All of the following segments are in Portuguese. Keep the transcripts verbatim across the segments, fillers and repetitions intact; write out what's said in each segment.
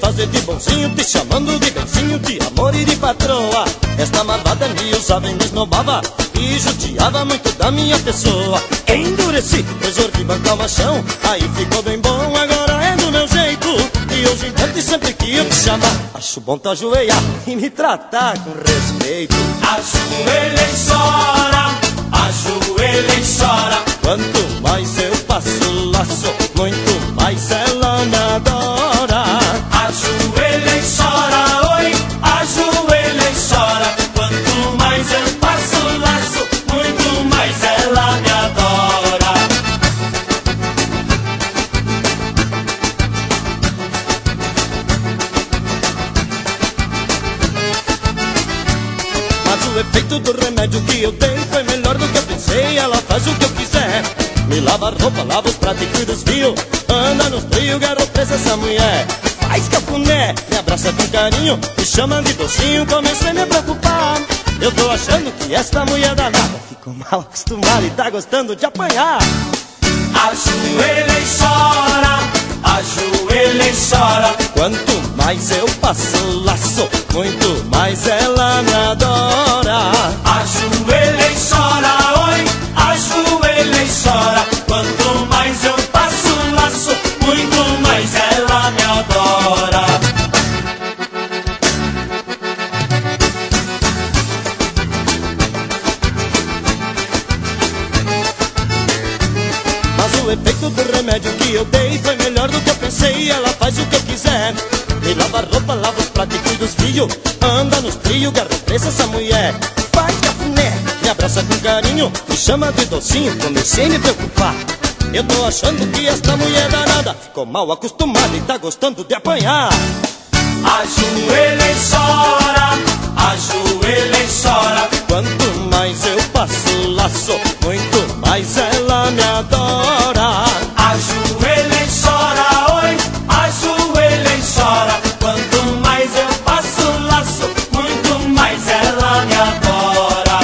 fazer de bonzinho, te chamando de benzinho, de amor e de patroa. Esta malvada me usava e me esnobava e judiava muito da minha pessoa. Endureci, resolvi bancar o machão, aí ficou bem bom, agora é do meu jeito. E hoje em diante sempre que eu te chamar, acho bom tu ajoelhar e me tratar com respeito. Ajoelha e chora, ajoelha e chora. Quanto mais eu passo o laço, muito mais ela me adora. Ajoelha e chora, oi, ajoelha e chora. Quanto mais eu passo o laço, muito mais ela me adora. Mas o efeito do remédio que eu dei foi melhor do que eu pensei. Ela faz o que eu quiser, me lava a roupa, lava os pratos e cuida dos fios. Anda nos trios, garoto, presa essa mulher. Faz cafuné, me abraça com carinho, me chama de docinho. Comecei a me preocupar, eu tô achando que esta mulher danada ficou mal acostumada e tá gostando de apanhar. Ajoelha e chora, ajoelha e chora. Quanto mais eu passo o laço, muito mais ela me adora. Ajoelha e chora, oi, ajoelha e chora. Quanto mais eu passo o laço, muito mais ela me adora. Mas o efeito do remédio que eu dei foi melhor do que eu pensei. Ela faz o que eu quiser, me lava a roupa, lava os pratos e cuida dos filhos. Anda nos trios, garra presa essa mulher. Faz cafuné, me abraça com carinho, me chama de docinho. Comecei a me preocupar, eu tô achando que esta mulher danada ficou mal acostumada e tá gostando de apanhar. Ajoelha e chora, ajoelha e chora. Quanto mais eu passo o laço, muito mais ela me adora. Ajoelha e chora, oi, ajoelha e chora. Quanto mais eu passo o laço, muito mais ela me adora.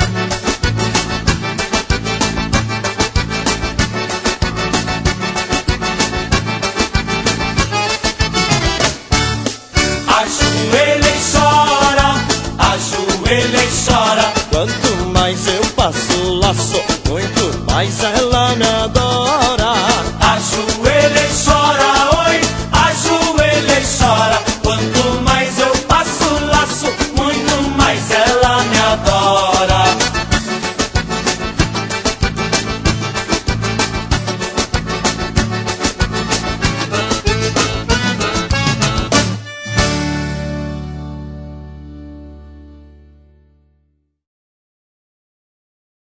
Ajoelha e chora, ajoelha e chora. Quanto mais eu passo o laço, muito mais ela me adora.